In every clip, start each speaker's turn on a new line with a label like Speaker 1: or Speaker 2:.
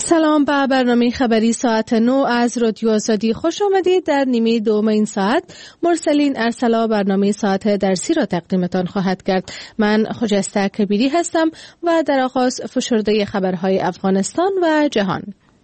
Speaker 1: سلام به برنامه خبری ساعت 9 از رادیو آزادی. خوش آمدید. در نیمه دوم این ساعت مرسلین ارسلا برنامه ساعت درسی را تقدیمتان خواهد کرد. من خجسته کبیری هستم و در آغاز فشرده خبرهای افغانستان و جهان.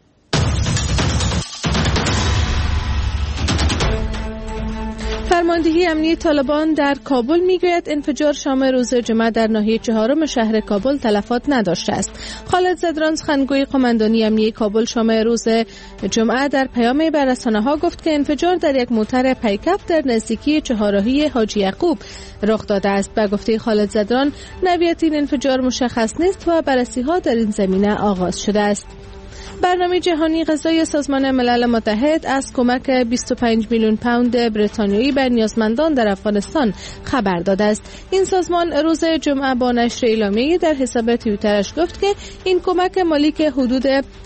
Speaker 1: فرماندهی امنیتی طالبان در کابل میگوید انفجار شام روز جمعه در ناحیه چهارم شهر کابل تلفات نداشته است. خالد زدران سخنگوی قماندانی امنیتی کابل شام روز جمعه در پیامی به رسانه‌ها گفت که انفجار در یک موتر پیکاپ در نزدیکی چهارراهی حاجی یعقوب رخ داده است. به گفته خالد زدران نوعیت این انفجار مشخص نیست و بررسی‌ها در این زمینه آغاز شده است. برنامه جهانی غذایی سازمان ملل متحد از کمک 25 میلیون پوند بریتانیایی به نیازمندان در افغانستان خبر داده است. این سازمان روز جمعه با نشر اعلامیه‌ای در حساب توییترش گفت که این کمک مالی که حدود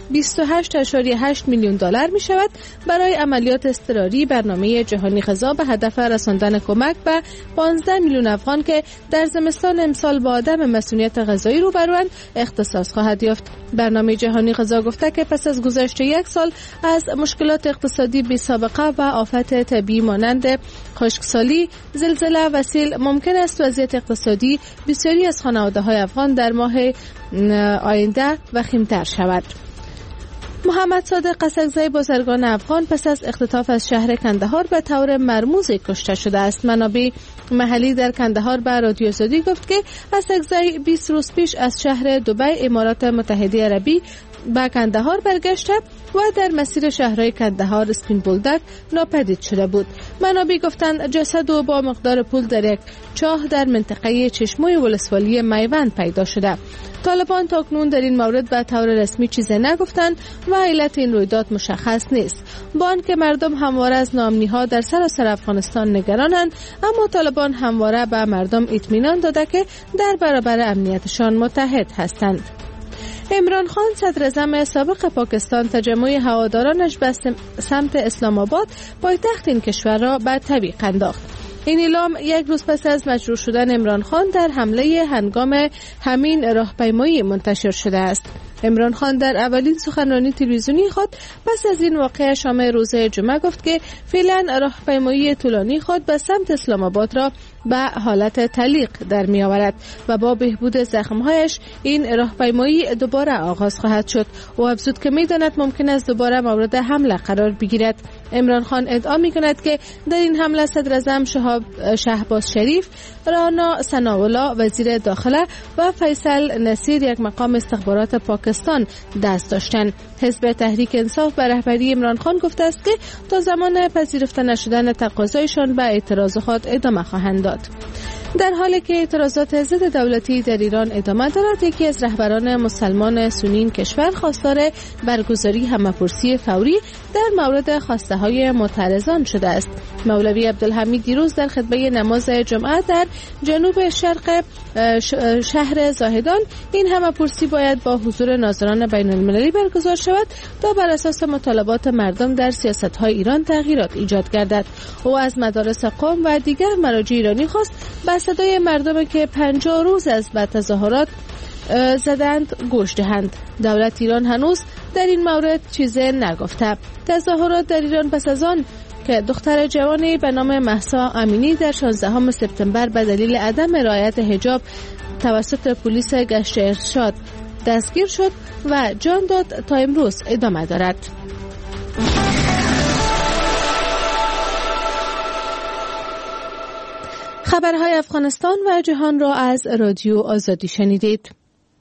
Speaker 1: 28.8 میلیون دلار می شود برای عملیات اضطراری برنامه جهانی غذا به هدف رساندن کمک به 15 میلیون افغان که در زمستان امسال با عدم مسئولیت غذایی روبروند اختصاص خواهد یافت. برنامه جهانی غذا گفته که پس از گذشت یک سال از مشکلات اقتصادی بی سابقه و آفت طبیعی مانند خشکسالی، زلزله و سیل ممکن است وضعیت اقتصادی بسیاری از خانواده‌های افغان در ماه آینده وخیم‌تر شود. محمد صادق قسقزی بازرگان افغان پس از اختطاف از شهر کندهار به طور مرموزی کشته شده است. منابع محلی در کندهار به رادیو آزادی گفت که قسقزی 20 روز پیش از شهر دبی امارات متحده عربی به کندهار برگشته و در مسیر شهرهای کندهار اسپین بولدک ناپدید شده بود. منابع گفتند جسد او با مقدار پول در یک چاه در منطقه چشموی ولسوالی میوند پیدا شده. طالبان تاکنون در این مورد به طور رسمی چیزی نگفتند و علت این رویداد مشخص نیست. با آنکه مردم همواره از ناامنی‌ها در سراسر افغانستان نگرانند، اما طالبان همواره به مردم اطمینان داده که در برابر امنیتشان متحد هستند. عمران خان صدر اعظم سابق پاکستان تجمع هوادارانش به سمت اسلام آباد پایتخت این کشور را به تعویق انداخت. این اعلام یک روز پس از مجروح شدن عمران خان در حمله هنگام همین راهپیمایی منتشر شده است. عمران خان در اولین سخنرانی تلویزیونی خود پس از این واقعه شام روز جمعه گفت که فعلا راهپیمایی طولانی خود به سمت اسلام آباد را به حالت تعلیق در می آورد و با بهبود زخم‌هایش این راهپیمایی دوباره آغاز خواهد شد. او افزود که می‌داند ممکن است دوباره مورد حمله قرار بگیرد. عمران خان ادعا می‌کند که در این حمله صدر اعظم شهباز شریف، رانا ثناءالله وزیر داخله و فیصل نصیر یک مقام استخبارات پاکستان دست داشتند. حزب تحریک انصاف به رهبری عمران خان گفته است که تا زمان پذیرفته نشدن تقاضایشان به اعتراض خود ادامه خواهند داد. در حالی که اعتراضات ضد دولتی در ایران ادامه دارد، یکی از رهبران مسلمان سنی کشور خواستار برگزاری همه‌پرسی فوری در مورد خواسته‌های معترضان شده است. مولوی عبدالحمید دیروز در خطبه نماز جمعه در جنوب شرق شهر زاهدان این همه‌پرسی باید با حضور ناظران بین‌المللی برگزار شود تا بر اساس مطالبات مردم در سیاست‌های ایران تغییرات ایجاد گردد. او از مدارس قم و دیگر مراجع ایرانی خواست به صدای مردم که 50 روز از بعد تظاهرات زدند گوش دهند. دولت ایران هنوز در این مورد چیزی نگفته. تظاهرات در ایران پس از آن که دختر جوانی به نام مهسا امینی در 16 سپتامبر به دلیل عدم رعایت حجاب توسط پلیس گشت ارشاد دستگیر شد و جان داد تا امروز ادامه دارد. خبرهای افغانستان و جهان را از رادیو آزادی شنیدید.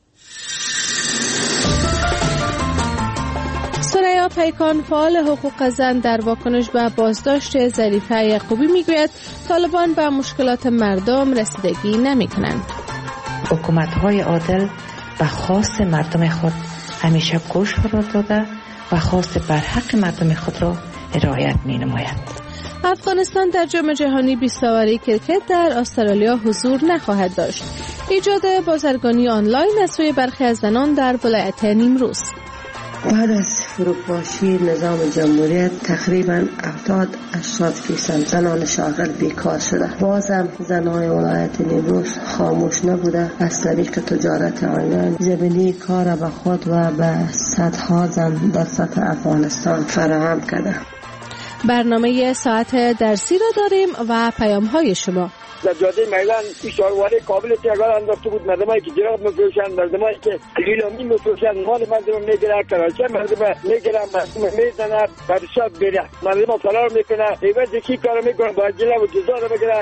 Speaker 1: سریا پیکان فعال حقوق زن در واکنش به بازداشت ظریفه یعقوبی میگوید طالبان به مشکلات مردم رسیدگی نمی‌کنند.
Speaker 2: حکومت‌های عادل به خواست مردم خود همیشه گوش فرا داده و خواست بر حق مردم خود را رعایت می‌نماید.
Speaker 1: افغانستان در جام جهانی 20 اوری کرکت در استرالیا حضور نخواهد داشت. ایجاد بازرگانی آنلاین از سوی برخی از زنان در ولایت نیمروز.
Speaker 3: بعد از فروپاشی نظام جمهوریت تقریبا 70-80% زنان شاغل بیکار شده. بازم زنان ولایت نیمروز خاموش نبوده، از طریق تجارت آنلاین زمینی کار به خود و به صدها زن در سطح افغانستان فراهم کرده.
Speaker 1: برنامه ساعت درسی را داریم و پیام های شما.
Speaker 4: در جاده میلان اشاره‌واره کابل تیغار انداخته بود. مردمایی که جراب می‌فروشند، مردمایی که لیلامی می‌فروشند، مال مردم می‌گیرن، کراچه مردم می‌گیرن، مردم می‌زنن، پادشاه بیره. مردم فرار می‌کنن، عوض کی کارو می‌کنن، با جلا و جزا رو می‌گیرن.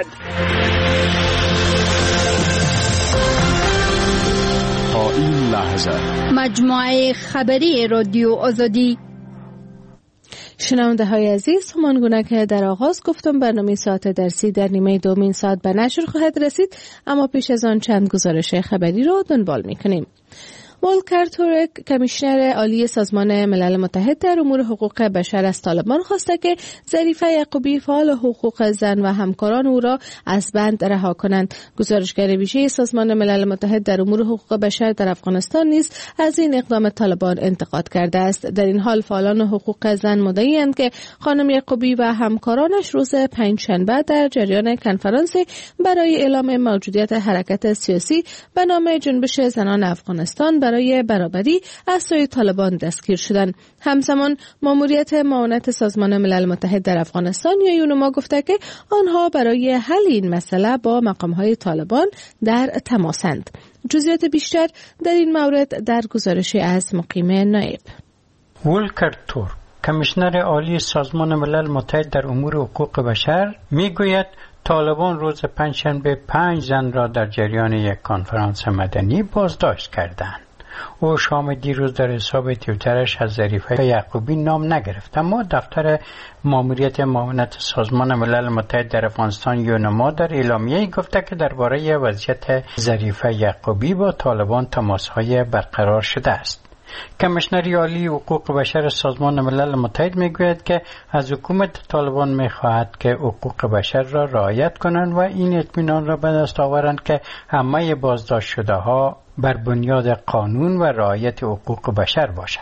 Speaker 5: تا این لحظه
Speaker 6: مجموعه خبری رادیو آزادی.
Speaker 1: شنونده های عزیز، همانگونه که در آغاز گفتم برنامه ساعت درسی در نیمه دومین ساعت به نشر خواهد رسید، اما پیش از آن چند گزارش خبری رو دنبال میکنیم. ولکر تورک، کمیشنر عالی سازمان ملل متحد در امور حقوق بشر از طالبان خواسته که ظریفه یعقوبی فعال حقوق زن و همکاران او را از بند رها کنند. گزارشگر ویژه سازمان ملل متحد در امور حقوق بشر در افغانستان نیز از این اقدام طالبان انتقاد کرده است. در این حال فعالان حقوق زن مدعی‌اند که خانم یعقوبی و همکارانش روز پنجشنبه در جریان کنفرانسی برای اعلام موجودیت حرکت سیاسی به نام جنبش زنان افغانستان برای برابری از سوی طالبان دستگیر شدند. همزمان ماموریت معاونت سازمان ملل متحد در افغانستان یا یونما گفته که آنها برای حل این مسئله با مقام‌های طالبان در تماسند. جزئیات بیشتر در این مورد در گزارشی از مقیم نایب.
Speaker 7: ولکر تورک، کمیشنر عالی سازمان ملل متحد در امور حقوق بشر، میگوید طالبان روز پنجشنبه 5 زن را در جریان یک کنفرانس مدنی بازداشت کردند. او شام دیروز در حساب توییترش از ظریفه یعقوبی نام نگرفت، اما دفتر ماموریت معاونت سازمان ملل متحد در افغانستان یونما در اعلامیه‌ای گفته که درباره وضعیت ظریفه یعقوبی با طالبان تماس‌های برقرار شده است. کمیشنر عالی حقوق بشر سازمان ملل متحد میگوید که از حکومت طالبان میخواهد که حقوق بشر را رعایت کنند و این اطمینان را به دست آورند که همه بازداشت شده ها بر بنیاد قانون و رعایت حقوق بشر باشد.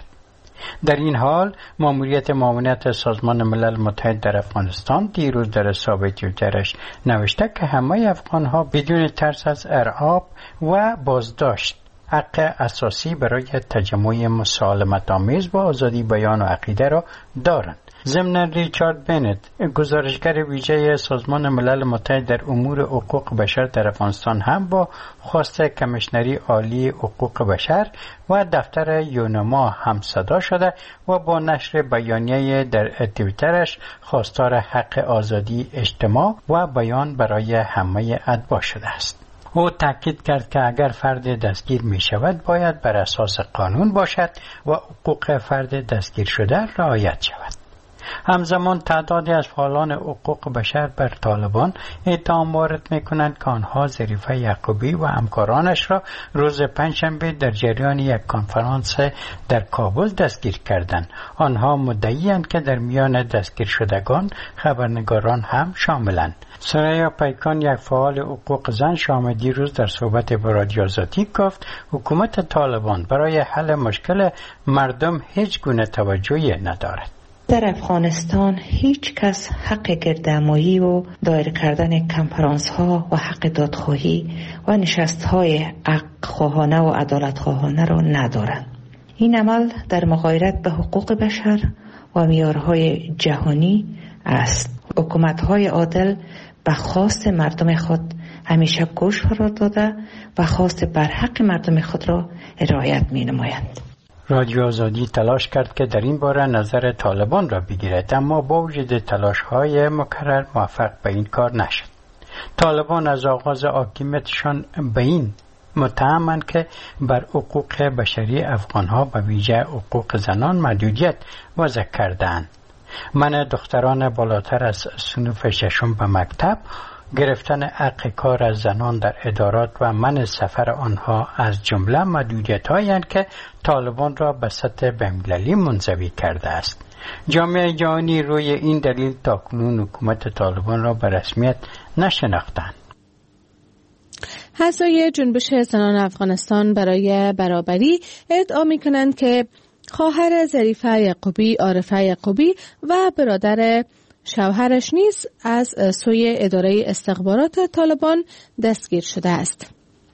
Speaker 7: در این حال ماموریت معاونت سازمان ملل متحد در افغانستان دیروز در حساب توییترش نوشته که همه افغان‌ها بدون ترس از ارعاب و بازداشت حق اساسی برای تجمع مسالمت‌آمیز با آزادی بیان و عقیده را دارند. ضمن ریچارد بنت، گزارشگر ویژه سازمان ملل متحد در امور حقوق بشر در افغانستان، هم با خواست کمیشنری عالی حقوق بشر و دفتر یونما هم صدا شده و با نشر بیانیه در توییترش خواستار حق آزادی اجتماع و بیان برای همه اتباع شده است. او تاکید کرد که اگر فرد دستگیر می شود باید بر اساس قانون باشد و حقوق فرد دستگیر شده رعایت شود. همزمان تعدادی از فعالان حقوق بشر بر طالبان اتهام وارد می‌کنند که آنها ظریفه یعقوبی و همکارانش را روز پنجشنبه در جریان یک کنفرانس در کابل دستگیر کردند. آنها مدعی‌اند که در میان دستگیر شدگان خبرنگاران هم شاملند. سریا پیکان، یک فعال حقوق زن، شام دیروز در صحبت با رادیو آزادی گفت حکومت طالبان برای حل مشکل مردم هیچ گونه توجهی ندارد.
Speaker 2: در افغانستان هیچ کس حق گردهمایی و دایر کردن کنفرانس ها و حق دادخواهی و نشست های حق خواهانه و عدالت خواهانه را ندارند. این عمل در مغایرت به حقوق بشر و معیارهای جهانی است. حکومت های عادل به خواست مردم خود همیشه گوش فرا داده و خواست برحق مردم خود را رعایت می نمایند.
Speaker 7: رادیو آزادی تلاش کرد که در این باره نظر طالبان را بگیرد، اما با وجود تلاش‌های مکرر موفق به این کار نشد. طالبان از آغاز حاکمیتشان به این متهمند که بر حقوق بشری افغان‌ها به ویژه حقوق زنان محدودیت وضع کردند. من دختران بالاتر از صنف ششم به مکتب، گرفتن حق کار از زنان در ادارات و منع سفر آنها از جمله محدودیت‌هایی که طالبان را به سطح بین‌المللی منزوی کرده است. جامعه جهانی روی این دلیل تاکنون حکومت طالبان را به رسمیت نشناختند.
Speaker 1: اعضای جنبش زنان افغانستان برای برابری ادعا می‌کنند که خواهر ظریفه یعقوبی عارفه یعقوبی و برادر شوهرش نیز از سوی اداره استخبارات طالبان دستگیر شده است.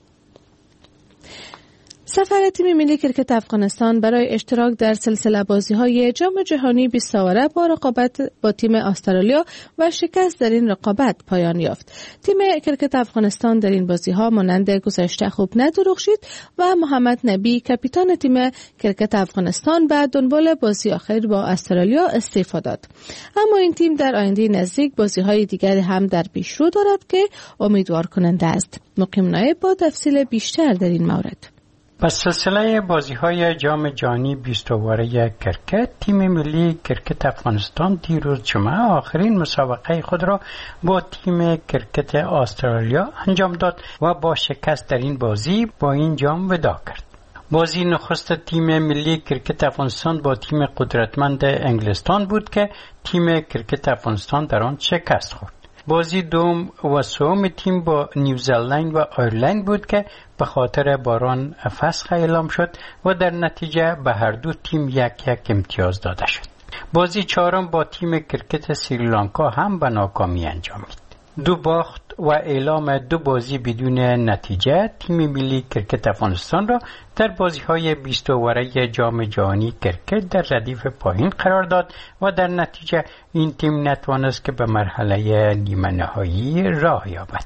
Speaker 1: سفر تیم ملی کرکت افغانستان برای اشتراک در سلسله بازی‌های جام جهانی 20 ساله با رقابت با تیم استرالیا و شکست در این رقابت پایان یافت. تیم کرکت افغانستان در این بازی‌ها مانند گذشته خوب ندرخشید و محمد نبی کاپیتان تیم کرکت افغانستان بعد دنبال بازی آخر با استرالیا استعفا داد. اما این تیم در آینده نزدیک بازی‌های دیگری هم در پیشرو دارد که امیدوار کننده است. مقیم نایب با تفصیل بیشتر در این مورد.
Speaker 7: پس سلسله بازی‌های جام جهانی 20 اوره کرکت، تیم ملی کرکت افغانستان دیروز جمعه آخرین مسابقه خود را با تیم کرکت استرالیا انجام داد و با شکست در این بازی با این جام وداع کرد. بازی نخست تیم ملی کرکت افغانستان با تیم قدرتمند انگلستان بود که تیم کرکت افغانستان در آن شکست خورد. بازی دوم و سوم تیم با نیوزلند و آیرلند بود که به خاطر باران فسخ اعلام شد و در نتیجه به هر دو تیم یک امتیاز داده شد. بازی چهارم با تیم کرکت سریلانکا هم به ناکامی انجامید. 2 باخت و اعلام 2 بازی بدون نتیجه تیم ملی کرکت افغانستان را در بازی‌های 20 اوره جام جهانی کرکت در ردیف پایین قرار داد و در نتیجه این تیم نتوانست که به مرحله نیمه نهایی راه یابد.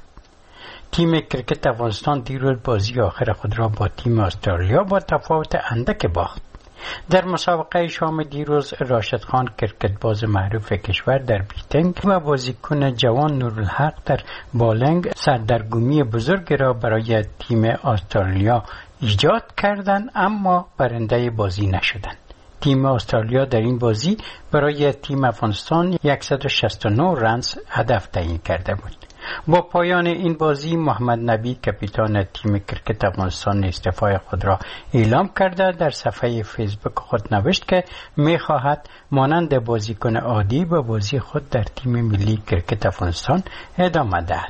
Speaker 7: تیم کرکت افغانستان دیروز بازی آخر خود را با تیم استرالیا با تفاوت اندک باخت. در مسابقه شام دیروز راشد خان کرکتباز معروف کشور در بیتنگ و بازیکن جوان نورالحق در بالنگ سردرگمی بزرگ را برای تیم استرالیا ایجاد کردند اما برنده بازی نشدند. تیم استرالیا در این بازی برای تیم افغانستان 169 رنز هدف تعیین کرده بود. با پایان این بازی محمد نبی کاپیتان تیم کرکت افغانستان استعفای خود را اعلام کرده در صفحه فیسبوک خود نوشت که می‌خواهد مانند بازیکن عادی به بازی خود در تیم ملی کرکت افغانستان ادامه دهد.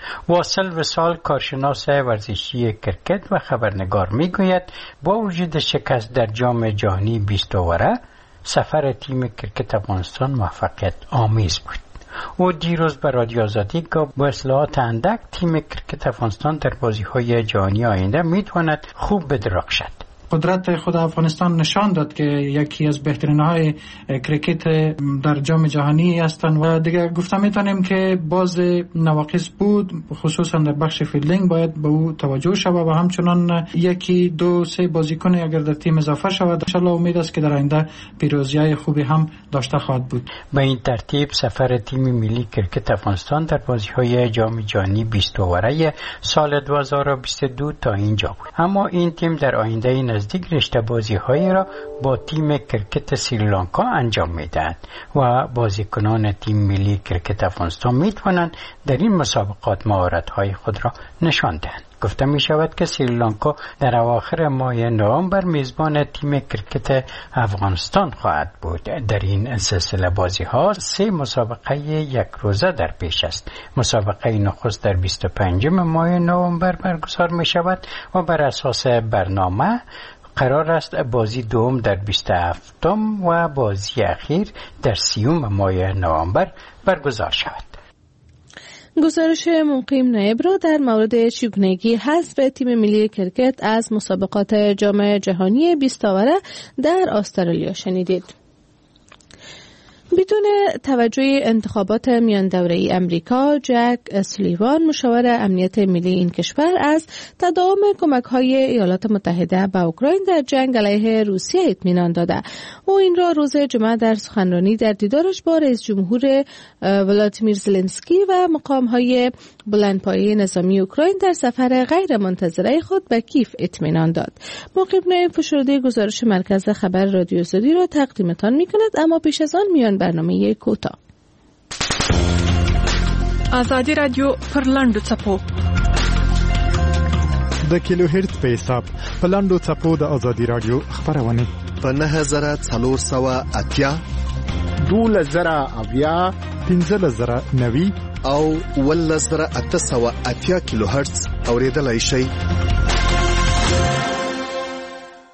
Speaker 7: واصل وصال کارشناس ورزشی کرکت و خبرنگار میگوید با وجود شکست در جام جهانی 20 اوره سفر تیم کرکت افغانستان موفقیت آمیز بود. او دیروز به رادیو آزادی گفت با اصلاحات اندک تیم کرکت افغانستان در بازی‌های جهانی آینده میتواند خوب بدرخشد.
Speaker 8: قدرت خود افغانستان نشان داد که یکی از بهترین‌های کرکت در جام جهانی هستند و دیگه گفتم میتونیم که باز نواقص بود، خصوصا در بخش فیلدینگ باید به او توجه شود و همچنان 1-2-3 بازیکن اگر در تیم اضافه شود ان شاء الله امید است که در آینده پیروزی‌های خوبی هم داشته خواهد بود.
Speaker 7: به این ترتیب سفر تیم ملی کرکت افغانستان در بازی‌های جام جهانی 20 اوره سال 2022 تا اینجا بود. اما این تیم در آینده نزدیک رشته بازی‌هایی را با تیم کرکت سریلانکا انجام می‌دهد و بازیکنان تیم ملی کرکت افغانستان می‌توانند در این مسابقات مهارت‌های خود را نشان دهند. گفته می شود که سریلانکا در اواخر ماه نوامبر میزبان تیم کرکت افغانستان خواهد بود. در این سلسله بازی‌ها 3 مسابقه یک روزه در پیش است. مسابقه نخست در 25 ماه نوامبر برگزار می شود و بر اساس برنامه قرار است بازی دوم در 27 و بازی اخیر در 30 ماه نوامبر برگزار شود.
Speaker 1: گزارش مقیم نایب را در مورد چگونگی حذف تیم ملی کرکت از مسابقات جام جهانی 20 اوره در استرالیا شنیدید. بدون توجه انتخابات میان دوره‌ای امریکا، جک سولیوان مشاور امنیت ملی این کشور از تداوم کمک‌های ایالات متحده به اوکراین در جنگ علیه روسیه اطمینان داده. او این را روز جمعه در سخنرانی در دیدارش با رئیس جمهور ولادیمیر زلنسکی و مقام‌های بلندپایه نظامی اوکراین در سفر غیر منتظره خود به کیف اطمینان داد. مقیم نایب فشرده گزارش مرکز خبر رادیو آزادی را تقدیمتان می‌کند، اما پیش از آن میان برنامه کوتاه.
Speaker 9: آزادی رادیو پر لاندو چپو
Speaker 5: د کیلو هرتز په حساب په لاندو چپو د آزادی رادیو خبرونه
Speaker 10: په 9480
Speaker 5: 12000 15090
Speaker 10: او 11880 کیلو هرتز اوریدلای شئ.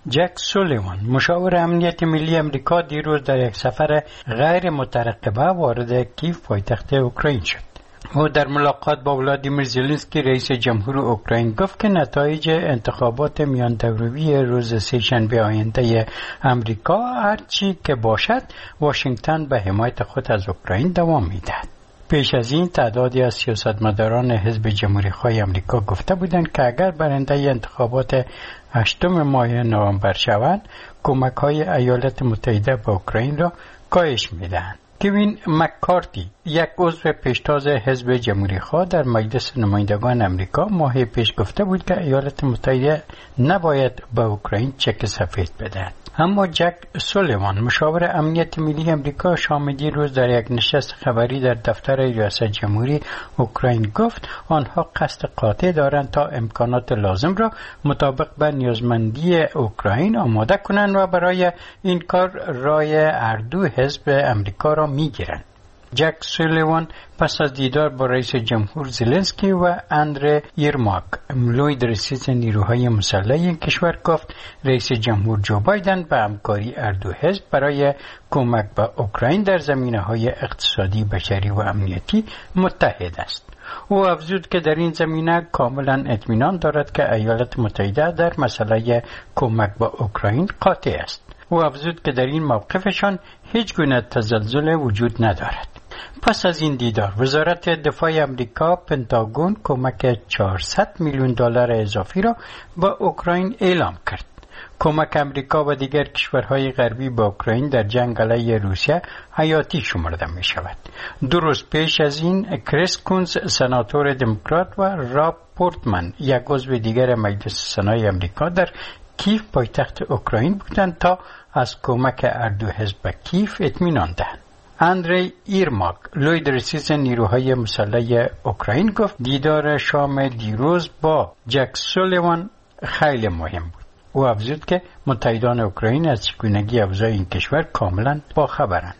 Speaker 7: جک سولیوان مشاور امنیت ملی امریکا دیروز در یک سفر غیر مترقبه وارد کیف پایتخت اوکراین شد. او در ملاقات با ولادیمیر زلنسکی رئیس جمهور اوکراین گفت که نتایج انتخابات میان دوروی روز سه‌شنبه آینده امریکا هرچی که باشد واشنگتن به حمایت خود از اوکراین دوام می‌دهد. پیش از این تعدادی از سیاستمداران حزب جمهوری‌خواه امریکا گفته بودند که اگر برنده انتخابات 8 ماه نوامبر شوند کمک‌های ایالات متحده به اوکراین را کاهش می‌دهند. کوین مککارتی یک عضو پیشتاز حزب جمهوری‌خواه در مجلس نمایندگان امریکا ماه پیش گفته بود که ایالات متحده نباید به اوکراین چک سفید بدهد. اما جک سولیوان مشاور امنیت ملی امریکا شام دیروز در یک نشست خبری در دفتر ریاست جمهوری اوکراین گفت آنها قصد قاطع دارند تا امکانات لازم را مطابق به نیازمندی اوکراین آماده کنند و برای این کار رای هر دو حزب امریکا را میگیرند. جک سولیوان پس از دیدار با رئیس جمهور زلنسکی و اندری یرماک ملوی رئیس نیروهای مسلح این کشور گفت رئیس جمهور جو بایدن به همکاری هر دو حزب برای کمک به اوکراین در زمینه‌های اقتصادی، بشری و امنیتی متحد است. او افزود که در این زمینه کاملا اطمینان دارد که ایالات متحده در مسئله کمک به اوکراین قاطع است. او افزود که در این موقفشان هیچ گونه تزلزل وجود ندارد. پس از این دیدار وزارت دفاع امریکا پنتاگون کمک 400 میلیون دلار اضافی را به اوکراین اعلام کرد. کمک امریکا و دیگر کشورهای غربی به اوکراین در جنگ علیه روسیه حیاتی شمرده می شود. 2 روز پیش از این کریس کونز سناتور دموکرات و راب پورتمن یک عضو دیگر مجلس سنای امریکا در کیف پایتخت اوکراین بودند تا از کمک هر دو حزب به کیف اطمینان دهند. اندری یرماک لوی رئیس نیروهای مسلح اوکراین گفت دیدار شام دیروز با جک سولیوان خیلی مهم بود. او افزود که متحدان اوکراین از چگونگی اوضاع این کشور کاملا باخبرند.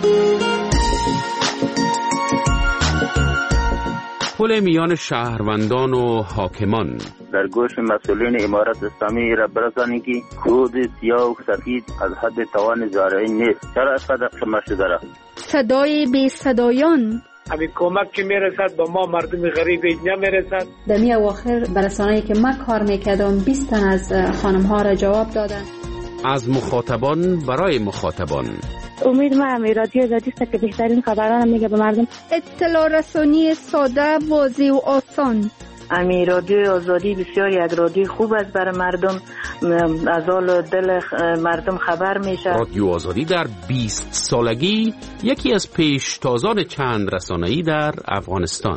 Speaker 11: پل میان شهروندان و حاکمان
Speaker 12: در گوش مسئولین امارت اسلامی را برسانی که خود سیاه و سفید از حد توان زارعی نیست. چرا صدق شما شده را؟
Speaker 6: صدای بی صدایان
Speaker 13: همین کمک که میرسد با ما مردم غریب نمیرسد.
Speaker 14: در می اواخر برسانه‌ای که من کار میکردم 20 تن از خانم ها را جواب دادن.
Speaker 11: از مخاطبان برای مخاطبان.
Speaker 15: امید ما رادیو آزادی است که بهترین خبران میگه به مردم.
Speaker 6: اطلاع رسانی ساده، واضح و آسان.
Speaker 16: رادیو آزادی بسیار یک رادیو خوب است برای مردم، از حال دل مردم خبر میشه.
Speaker 11: رادیو آزادی در 20 سالگی یکی از پیشتازان چند رسانه‌ای در افغانستان.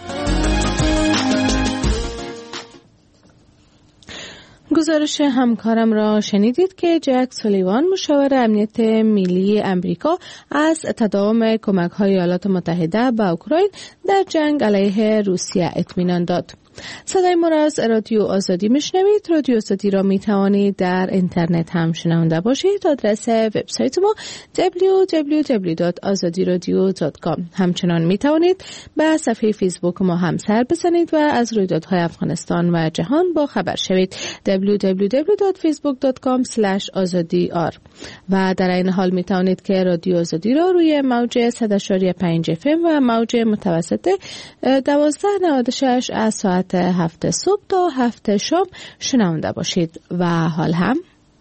Speaker 1: گزارش همکارم را شنیدید که جک سولیوان مشاور امنیت ملی امریکا از تداوم کمک‌های ایالات متحده به اوکراین در جنگ علیه روسیه اطمینان داد. صدای ما را از رادیو آزادی میشنوید. رادیو آزادی را می توانید در اینترنت هم شنونده باشید. آدرس وبسایت ما www.azadiradio.com. همچنان می توانید به صفحه فیسبوک ما هم سر بزنید و از رویدادهای افغانستان و جهان با خبر شوید. www.facebook.com/azadiyar. و در این حال می توانید که رادیو آزادی را روی موج 100.5 FM و موج متوسط 1296 از ساعت 7 صبح تا 7 شام شنونده باشید. و حال هم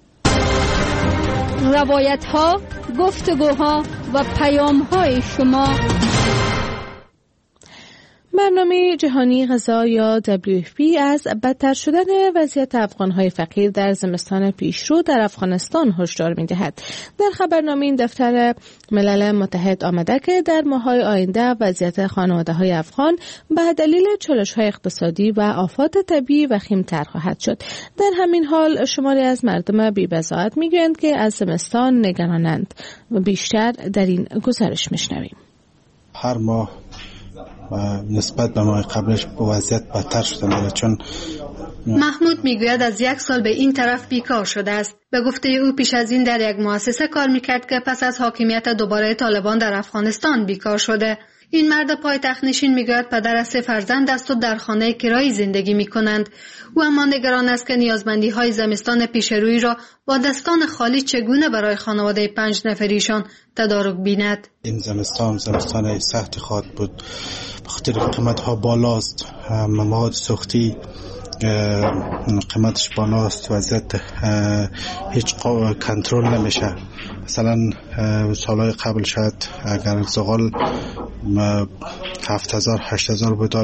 Speaker 6: روایت ها، گفتگوها و پیام های شما.
Speaker 1: برنامه جهانی غذا یا WFP از بدتر شدن وضعیت افغان‌های فقیر در زمستان پیشرو در افغانستان هشدار می‌دهد. در خبرنامه این دفتر ملل متحد آمده که در ماه‌های آینده وضعیت خانواده‌های افغان به دلیل چالش‌های اقتصادی و آفات طبیعی وخیم‌تر خواهد شد. در همین حال شماری از مردم بی‌بضاعت می‌گویند که از زمستان نگرانند. بیشتر در این گزارش می‌شنویم.
Speaker 17: هر ماه و نسبت به ماه قبلش وضعیت بدتر شده، چون
Speaker 18: محمود میگوید از 1 سال به این طرف بیکار شده است. به گفته او پیش از این در یک مؤسسه کار میکرد که پس از حاکمیت دوباره طالبان در افغانستان بیکار شده. این مرد پایتخت نشین میگوید پدر از 3 فرزند است و در خانه کرایی زندگی میکنند. او اما نگران است که نیازمندی های زمستان پیشروی را با دستان خالی چگونه برای خانواده 5 نفریشان تدارک بیند.
Speaker 17: این زمستان سخت خواهد بود، بخاطر قیمت ها بالاست، مواد سوختی قیمتش بالاست، وضعیت هیچ کنترل نمیشه. مثلا سالهای قبل شاید اگر زغال 7000 8000 بود،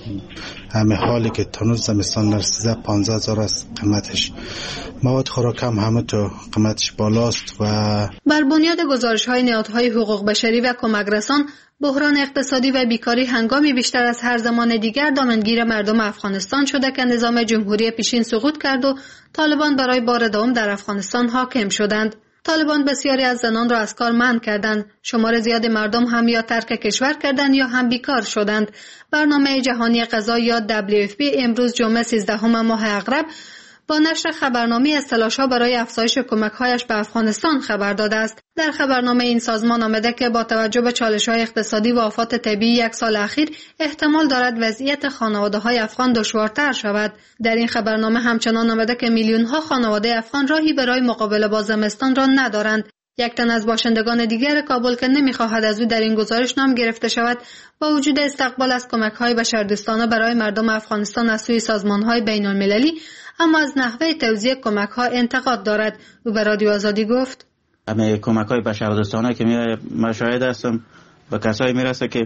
Speaker 17: همه حالی که تنوز زمستان در 13-15,000 است قیمتش. مواد خوراک هم همه تو قیمتش بالاست. و
Speaker 18: بر بنیاد گزارش‌های نهادهای حقوق بشری و کمک رسان، بحران اقتصادی و بیکاری هنگامی بیشتر از هر زمان دیگر دامنگیر مردم افغانستان شده که نظام جمهوری پیشین سقوط کرد و طالبان برای بار دوم در افغانستان حاکم شدند. طالبان بسیاری از زنان را از کار منع کردند. شمار زیاد مردم هم یا ترک کشور کردند یا هم بیکار شدند. برنامه جهانی غذا یا WFP امروز جمعه 13 ماه اغرب با نشر خبرنامه از تلاش‌ها برای افزایش کمک‌هایش به افغانستان خبر داده است. در خبرنامه این سازمان آمده که با توجه به چالش‌های اقتصادی و آفات طبیعی 1 سال اخیر احتمال دارد وضعیت خانواده‌های افغان دشوارتر شود. در این خبرنامه همچنان آمده که میلیون‌ها خانواده افغان راهی برای مقابله با زمستان را ندارند. یک تن از باشندگان دیگر کابل که نمی‌خواهد از او در این گزارش نام گرفته شود، با وجود استقبال از کمک‌های بشردوستانه برای مردم افغانستان از سوی سازمان‌های بین‌المللی، اما از نحوه توزیع کمک‌ها انتقاد دارد. او به رادیو آزادی گفت:
Speaker 19: همه کمک‌های بشردوستانه که من شاهد هستم به کسایی میرسه که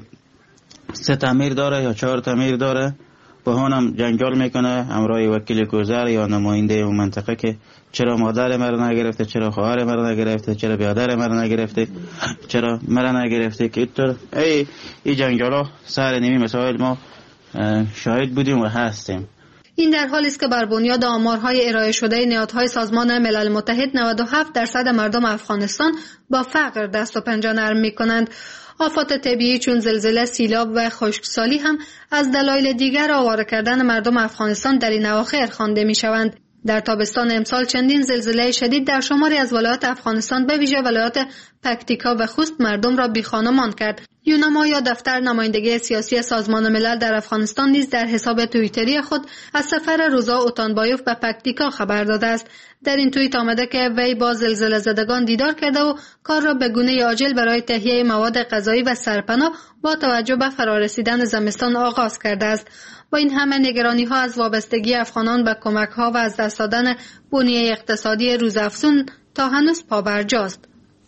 Speaker 19: 3 تعمیر داره یا 4 تعمیر داره، با اونم جنجال میکنه همراه وکیل گذر یا نماینده اون منطقه که چرا مادر مرا نگرفته، چرا خواهر مرا نگرفته، چرا برادر مرا نگرفته، چرا مرا نگرفته. که این جنجالا سر نیمی مسائل ما شاهد بودیم و هستیم.
Speaker 18: این در حالی است که بر بنیاد آمارهای ارائه شده نهادهای سازمان ملل متحد 97% مردم افغانستان با فقر دست و پنجه نرم می‌کنند. آفات طبیعی چون زلزله، سیلاب و خشکسالی هم از دلایل دیگر آواره کردن مردم افغانستان در این اواخر خوانده می‌شوند. در تابستان امسال چندین زلزله شدید در شماری از ولایات افغانستان به ویژه ولایات پکتیکا و خوست مردم را بی‌خانمان کرد. یونما یا دفتر نمایندگی سیاسی سازمان ملل در افغانستان نیز در حساب توییتری خود از سفر روزا اوتانبایوف به پکتیکا خبر داده است. در این توییت آمده که وی با زلزله زدگان دیدار کرده و کار را به گونه عاجل برای تهیه مواد غذایی و سرپناه با توجه به فرارسیدن زمستان آغاز کرده است. با این همه نگرانی‌ها از وابستگی افغانان به کمک‌ها و از دست دادن بنیه اقتصادی روزافزون تا هنوز پابرجاست.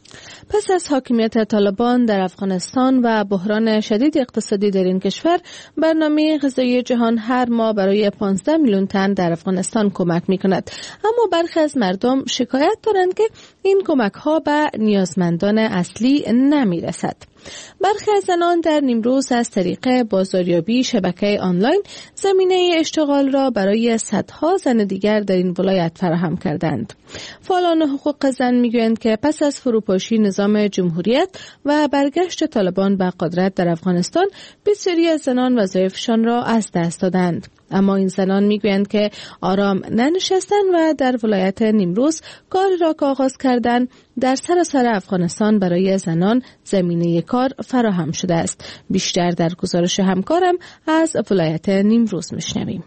Speaker 1: پس از حاکمیت طالبان در افغانستان و بحران شدید اقتصادی در این کشور، برنامه غذایی جهان هر ماه برای 15 میلیون تن در افغانستان کمک می‌کند. اما برخی از مردم شکایت دارند که این کمک‌ها به نیازمندان اصلی نمی‌رسد. برخی از زنان در نیمروز از طریق بازاریابی شبکه آنلاین زمینه اشتغال را برای صدها زن دیگر در این ولایت فراهم کردند. فعالان حقوق زن میگویند که پس از فروپاشی نظام جمهوریت و برگشت طالبان به قدرت در افغانستان، بسیاری از زنان وظایفشان را از دست دادند. اما این زنان میگویند که آرام ننشستند و در ولایت نیمروز کار را که آغاز کردند در سراسر افغانستان برای زنان زمینه کار فراهم شده است. بیشتر در گزارش همکارم از ولایت نیمروز میشنویم.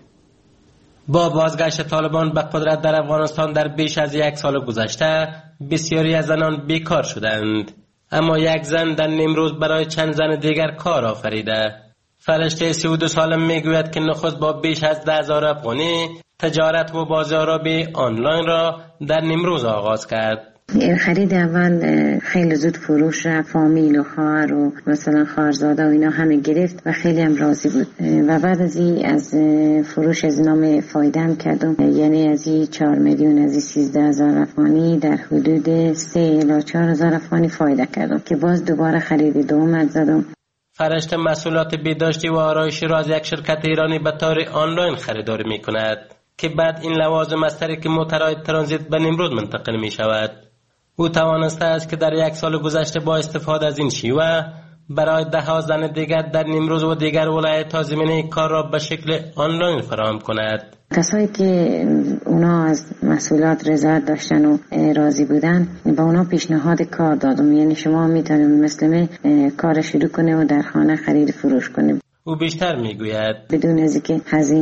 Speaker 20: با بازگشت طالبان به قدرت در افغانستان در بیش از 1 سال گذشته، بسیاری از زنان بیکار شدند. اما یک زن در نیمروز برای چند زن دیگر کار آفریده. فرشته 32 ساله میگوید که نخست با بیش از 10,000 افغانی تجارت و بازاریابی آنلاین را در نیمروز آغاز کرد.
Speaker 21: خرید اول خیلی زود فروش رفت، فامیل و خواهر و مثلا خواهرزاده و اینا همه گرفت و خیلی هم راضی بود. و بعد از این از فروش از نام فایده هم کردم، یعنی از این 4 میلیون از این 13,000 افغانی در حدود 3 الی 4,000 افغانی فایده کردم که باز دوباره خرید دوم زدم.
Speaker 20: فرشته مسئولات بهداشتی و آرایشی را از یک شرکت ایرانی به طور آنلاین خریداری می کند که بعد این لوازم از طریق موترهای ترانزیت به نیمروز منتقل می شود. او توانسته است که در 1 سال گذشته با استفاده از این شیوه برای 10 زن دیگر در نیمروز و دیگر ولایت‌ها زمینه کار را به شکل آنلاین فراهم کند.
Speaker 21: کسایی که اونا از مسئولات رضایت داشتن و راضی بودن با اونا پیشنهاد کار دادم، یعنی شما میتونید مثل کار شروع کنه و در خانه خرید فروش کنه.
Speaker 20: او بیشتر میگوید
Speaker 21: بدون از اینکه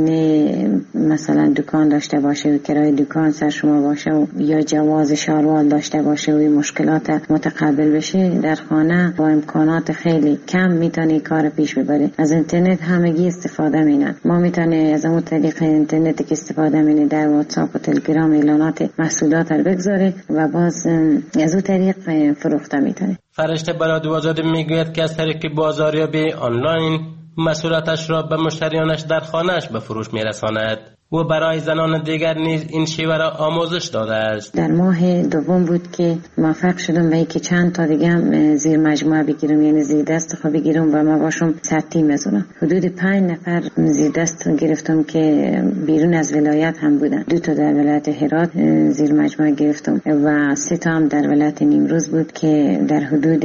Speaker 21: هزینه مثلا دکان داشته باشه و کرایه دکان سر شما باشه و یا جواز شاروال داشته باشه و این مشکلات متقابل بشه، در خانه با امکانات خیلی کم میتونی کار پیش ببره. از اینترنت همگی استفاده مینن، ما میتونی از اون طریق اینترنتی که استفاده مینی در واتساپ و تلگرام اعلانات محصولات رو بگذاره و باز از اون طریق فروخته میتونی.
Speaker 20: فرشته برادو آزادی میگوید که از طریق بازاریابی آنلاین محصولاتش را به مشتریانش در خانه‌اش به فروش میرساند و برای زنان دیگر نیز این شیوه را آموزش داده است.
Speaker 21: در ماه دوم بود که موفق شدم به اینکه چند تا دیگه هم زیر مجموعه بگیرم، یعنی زیر دست خود بگیرم و ما باشم سطحی بزنم. حدود 5 نفر زیر دست گرفتم که بیرون از ولایت هم بودن. 2 تا در ولایت هرات زیر مجموعه گرفتم و 3 تا هم در ولایت نیمروز بود که در حدود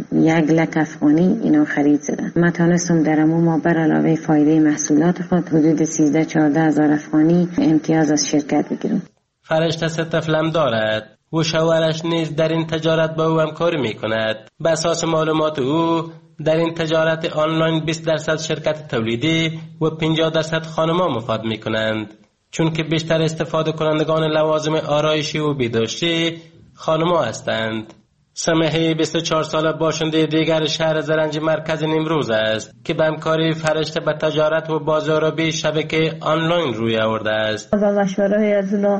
Speaker 21: 1 لک افغانی اینا خرید زدن. من تونستم در ما بر علاوه فایده محصولات خود حدود 13-14 هزار افغانی امتیاز از شرکت بگیرم.
Speaker 20: فرشته 3 طفلم دارد و شوهرش نیز در این تجارت با او همکاری می کند. به اساس معلومات او در این تجارت آنلاین 20% شرکت تولیدی و 50% خانم‌ها مفاد می کنند، چون که بیشتر استفاده کنندگان لوازم آرایشی و بهداشتی خانم‌ها هستند. سمحی 24 ساله باشنده دیگر شهر زرنج مرکز نیمروز است که به همکاری فرشته به تجارت و بازاریابی شبکه آنلاین روی آورده است.
Speaker 3: با مشوره از اونا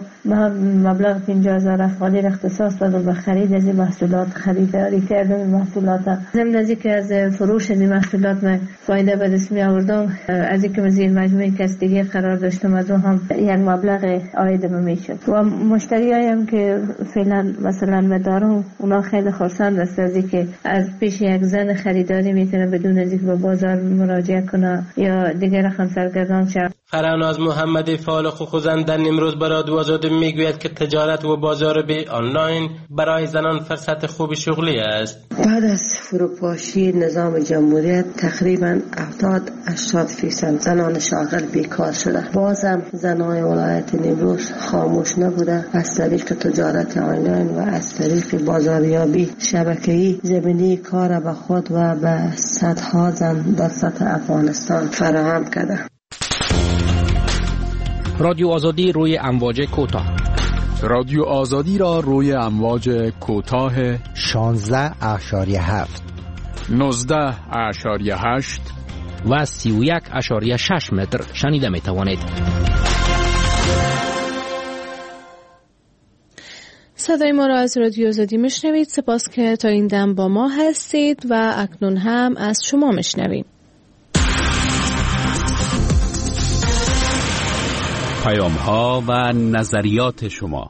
Speaker 3: مبلغ 50,000 افغانی اختصاص دادم به خرید از این محصولات، خریداری کردم این محصولات. ضمن از اینکه از فروش از این محصولات من فایده به دست می آوردم، از اینکه من زیر مجموعه کس دیگه قرار داشتم از اون هم یک مبلغ عایدم میشد و مشتریایی هم که فعلا مثلا دارم اونا خیلی خرسند است از اینکه از پیش یک زن خریداری میتونه بدون از اینکه به بازار مراجعه کنه یا دیگر رقم سرگردان شه.
Speaker 20: فراناز محمدی فعال حقوق زن در نیمروز برای آزادی میگوید که تجارت و بازاریابی آنلاین برای زنان فرصت خوب شغلی است.
Speaker 22: بعد از فروپاشی نظام جمهوریت تقریبا 70-80% زنان شاغل بیکار شده. بازم زنان ولایت نیمروز خاموش نبوده. از طریق تجارت آنلاین و از طریق بازاریابی شبکه‌ای زمینه کار به خود و به صدها زن در سطح افغانستان فراهم کرده.
Speaker 11: رادیو آزادی روی امواج کوتاه.
Speaker 10: رادیو آزادی را روی امواج کوتاه
Speaker 23: 16.7
Speaker 10: 19.8
Speaker 11: و 31.6 متر شنیده می توانید.
Speaker 1: صدای ما را از رادیو آزادی میشنوید. سپاس که تا این دم با ما هستید و اکنون هم از شما میشنویم.
Speaker 11: پیام‌ها و نظریات شما.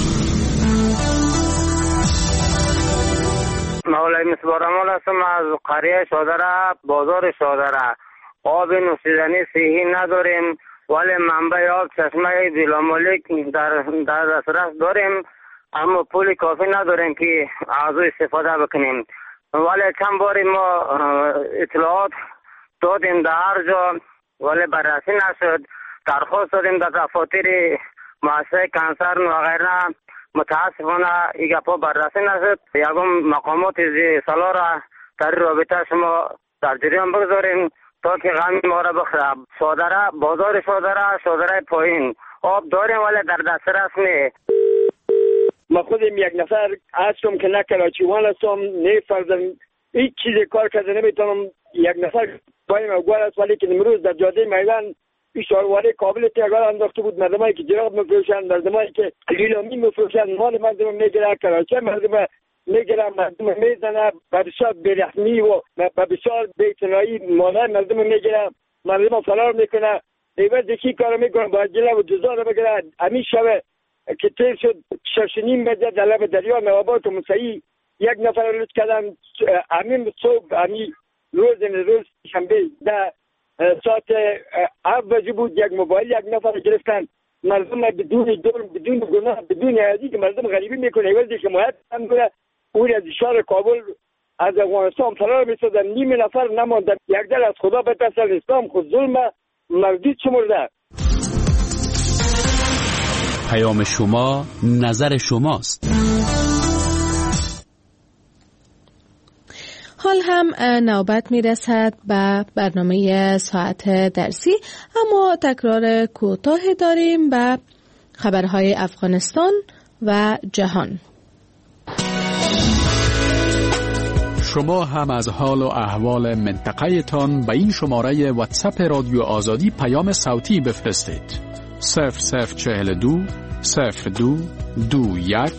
Speaker 24: مولای مصباح هستم از قریه شادره، بازار شادره. آب نوشیدنی صحی نداریم ولی منبع آب چشمه بلامالک در دسترس داریم، اما پول کافی نداریم که از او استفاده بکنیم. ولی چند باری ما اطلاعات دادیم در هر جا ولی بررسی نشد. درخواست دادیم در دفاتر مؤسسه کنسرن و غیره، متاسفانه این گپا بررسی نشد. یکم مقامات سالا را در رابطه شما در جریان بگذاریم تا که غم ما را بخوره. شادره، بازار شادره پایین آب داریم ولی در دسترس نیست.
Speaker 4: ما خودم یک نفر هستم که نه کراچیوان هستم، نه فرزن هیچ چیزی کار کرده نمیتونم. یک نفر بایم اوگوار است ولی که امروز در جاده میدان اشارواره کابل تیگار انداخته بود. مردمایی که جراب میفروشن، مردمایی که لیلامی میفروشن، مال مردم میگیره، کراچی مردم میگیره، مردم میزنه، بسیار بیرحمی و بسیار بی‌اعتنایی مال مردم میگیره، مردم فرار میکنه. ایوز یکی کار میکنه با جلب و جزا رو بگیره. همین شب که تیر شد 6:30 بجه در لب دریا نوابات و مسیحی یک نفر رو لطف کردن. همین صبح همین روز شنبه در ساعت 7 بجه بود یک موبایل یک نفر گرفتن. مردم بدون جرم، بدون گناه، بدون عادی که مردم غریبی میکنه ایوز که حمایت هم کنه. اون از شهر کابل از افغانستان فرار می‌شدن، نیم نفر نماندن. یک دل از خدا بترسن، اسلام خود ظلم مردود شمرده.
Speaker 11: پیام شما، نظر شماست.
Speaker 1: حال هم نوبت میرسد به برنامه ساعت درسی، اما تکرار کوتاه داریم به خبرهای افغانستان و جهان.
Speaker 10: شما هم از حال و احوال منطقه تان به این شماره واتساپ رادیو آزادی پیام صوتی بفرستید. 0042 02 21